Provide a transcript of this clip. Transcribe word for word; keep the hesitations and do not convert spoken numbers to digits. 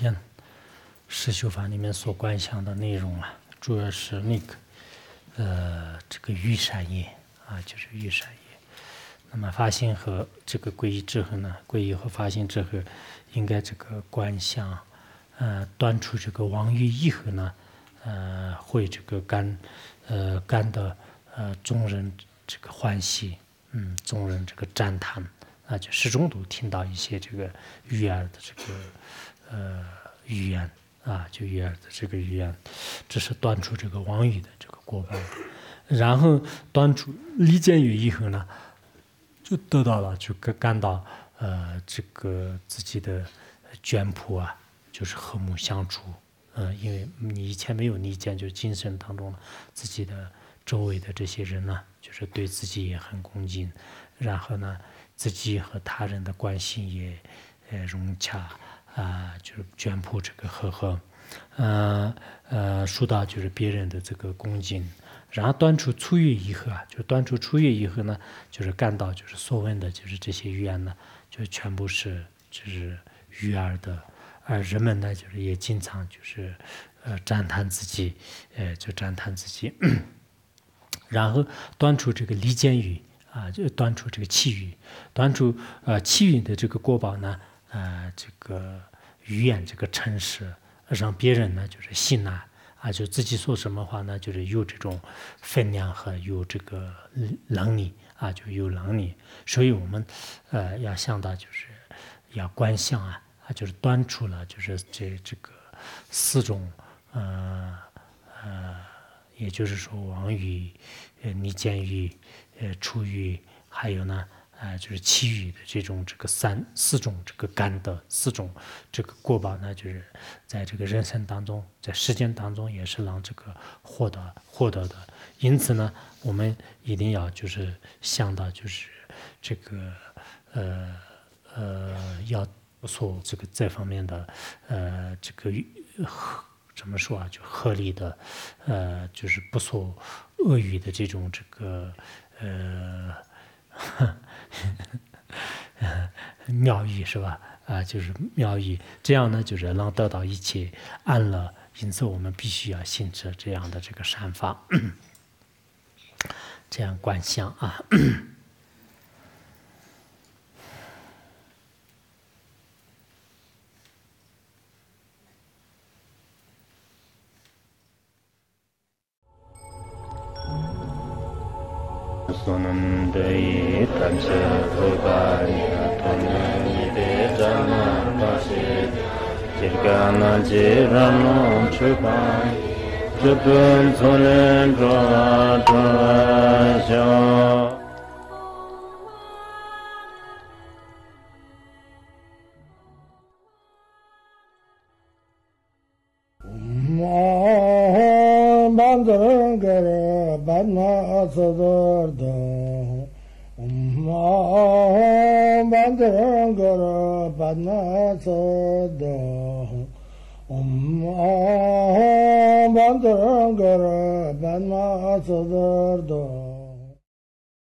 天实修法里面所观想的内容啊，主要是那个呃这个欲善业啊，就是欲善业。那么发心和这个皈依之后呢，皈依和发心之后，应该这个观想，呃，断除这个妄欲以后呢，呃，会这个感，呃，感到呃众人这个欢喜，嗯，众人这个赞叹啊，就始终都听到一些这个悦耳的这个呃语言啊，就悦耳的这个语言，这是断除这个妄欲的这个果报。然后断除离见欲以后呢，就得到了，就感感到呃这个自己的眷仆啊，就是和睦相处。嗯、呃，因为你以前没有离间，就是精神当中自己的周围的这些人呢，就是对自己也很恭敬，然后呢，自己和他人的关系也呃融洽啊、呃，就是眷仆这个和和，呃呃，受到就是别人的这个恭敬。然后断除粗欲以后啊，就断除粗欲以后呢，就是感到就是所问的就是这些语言呢，就全部是就是悦耳的，而人们呢就是也经常就是呃赞叹自己，呃就赞叹自己，然后断除这个离间欲啊，就断除这个气欲，断除呃气欲的这个果报呢，呃这个语言这个诚实，让别人呢就是信纳。啊，就自己说什么话呢？就是有这种分量和有这个能力啊，就有能力。所以我们呃要想到，就是要观想啊，啊，就是断除了，就是这这个四种呃呃，也就是说妄欲、呃离间欲、呃触欲，还有呢。啊、呃，就是其余的这种这个三四种这个感得，四种这个果报呢，就是在这个人生当中，在时间当中也是让这个获得获得的。因此呢，我们一定要就是想到就是这个呃呃要做这个这方面的呃这个怎么说啊，就合理的呃就是不说恶语的这种这个呃。妙意是吧？啊，就是妙意，这样呢，就是能得到一切安乐。因此，我们必须要行持这样的这个善法，这样观想啊。 Sonam dei tamsa thogaya tonne ide jana pasi jirgana jirano chupai jupun solen droa droa sho Bandara Badna Sadarda Om Bandara Badna Sada Om Bandara Badna Sadarda